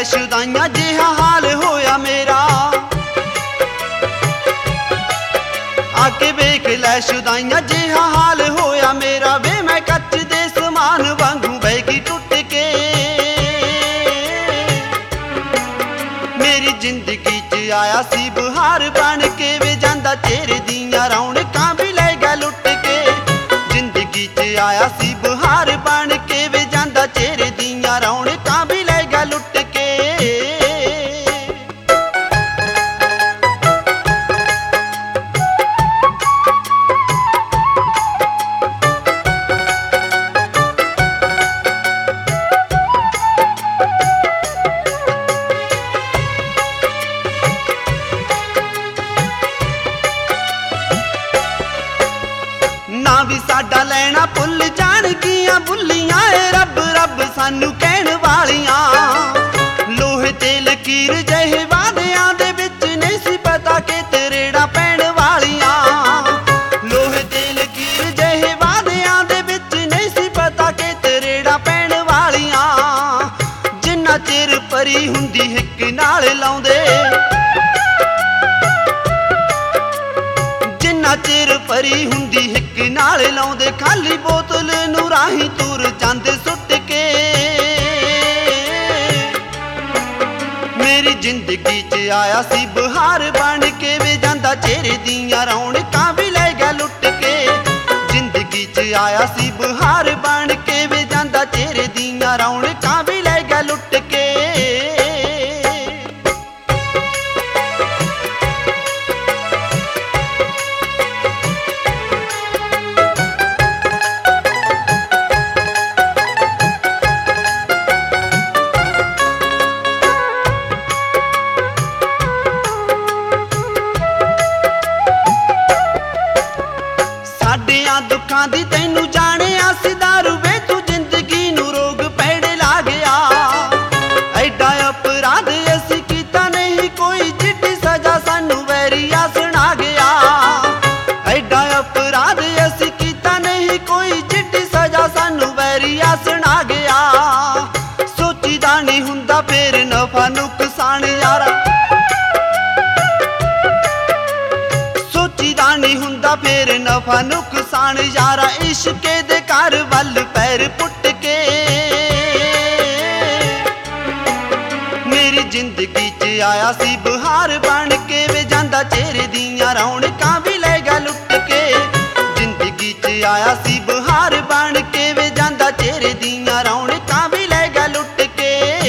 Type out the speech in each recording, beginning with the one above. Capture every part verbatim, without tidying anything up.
शुदाइयां जिहा हाल होया मेरा। आके वेख लै शुदाइयां जिहा हाल होया मेरा। वे मैं कच्च दे समान वांगू बैगी टुट के। मेरी जिंदगी च आया सी बहार बन के। वे जांदा चेहरे दियां रौनकां भी लै गया लुट के। जिंदगी च आया सी बहार बन के। वे जांदा चेहरे दियां रौनकां भी लै गया लुट के। ना भी साडा लैना भुल जाणगियां बुल्लियां। ए रब रब सानू कहण वालियां। लोहे ते लकीर जहे वादियां दे विच नहीं सी पता कि तरेड़ा पैण वालियां। लोहे ते लकीर जहे वादियां दे विच नहीं सी पता कि तरेड़ा पैण वालियां। जिन्ना चिर परी हुंदी हिक नाल लाउंदे। जिन्ना चिर परी हुंदी हिक नाल लाउंदे। खाली बोतल नूं राही तुर जांदे सुट के। मेरी जिंदगी च आया सी बहार बन के। वे जांदा चेहरे दियां रौनकां भी लै गया लुट के। जिंदगी च आया सी बहार बन के। वे जांदा चेहरे दियां रौनकां भी लै गया लुट के। साडियां दुखां दी तैनू जाणिया सी दारू। वे तू जिंदगी नू रोग पैड़े ला गया। ऐडा अपराध असी कीता नहीं कोई। जिड्डी सजा सानू वैरिया सुना गया। ऐडा अपराध असी कीता नहीं कोई। जिड्डी सजा सानू वैरिया सुना गया। सोचीदा नहीं हुंदा फेर नफा नुकसान यारा। सोचीदा नहीं हुंदा फेर नफा नुकसान यारा। इश्के दे घर वल पैर पुट के। मेरी जिंदगी च आया सी बहार बन के। वे जांदा चेहरे दियां रौनकां भी लै गया लुट के। जिंदगी च आया सी बहार बन के। वे जांदा चेहरे दियां रौनकां भी लै गया लुट के।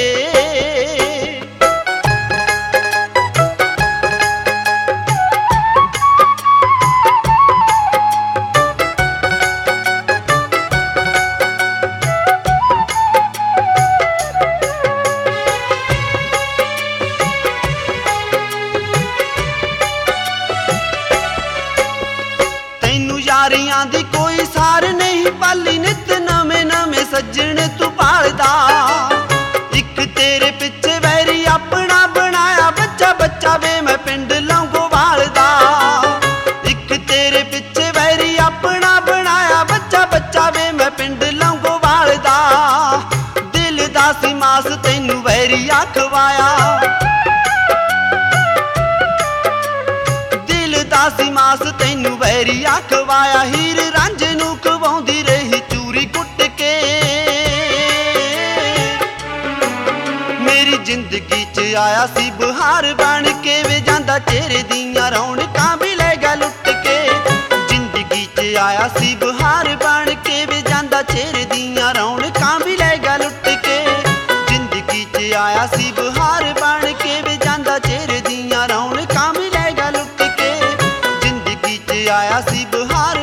यारियां दी कोई सार नहीं पाली। नित नवें नवें सज्जण तू पालदा। इक तेरे पिछे वैरी अपना बनाया। बच्चा बच्चा वे मैं पिंड लौंगोवाल दा। इक तेरे पिछे वैरी अपना बनाया। बच्चा बच्चा वे मैं पिंड लौंगोवाल दा। दिल दा सी मास तैनू वैरी आखवाया। दासी मास तैनू वैरी आखवाया। हीर रांझे नू खवाउंदी रही चूरी कुट के। मेरी जिंदगी च आया सी बहार बन के। वे जांदा चेहरे दियां रौनकां भी लै गया लुट के। जिंदगी च आया सी बहार बन के। वे जांदा चेहरे दियां रौनकां भी लै गया लुट के। जिंदगी च आया सी बहार बन के। वे जांदा चेहरे दियां रौनकां भी लै गया लुट के। आया सी बहार